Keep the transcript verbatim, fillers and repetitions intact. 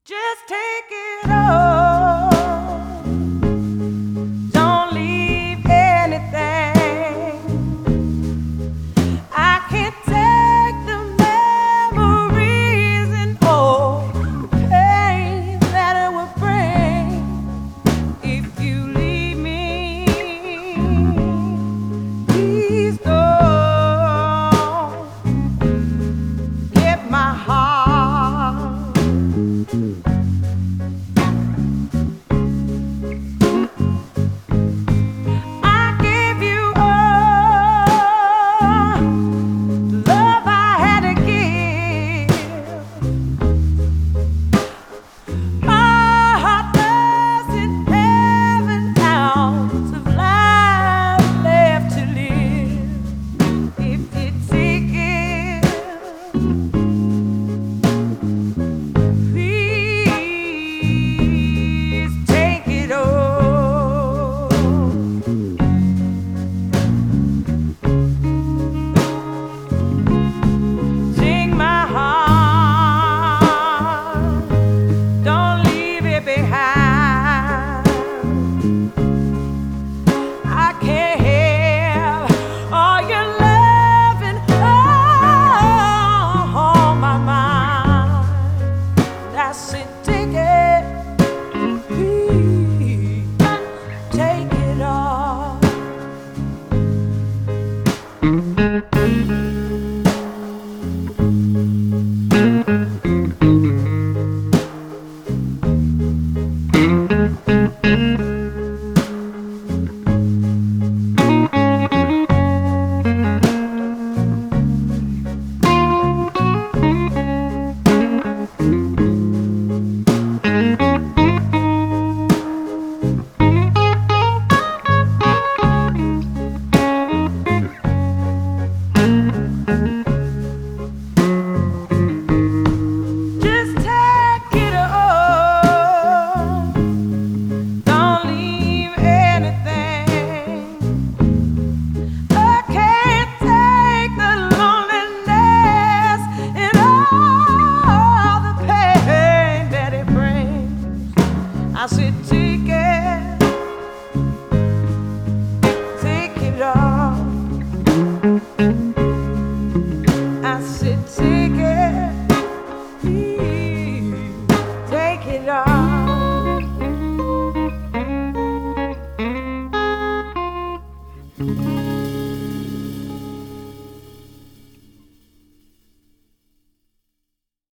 Just take it all. Don't leave anything. I can't take the memories and all the pain that it will bring if you leave me. Please don't get my heart. I sit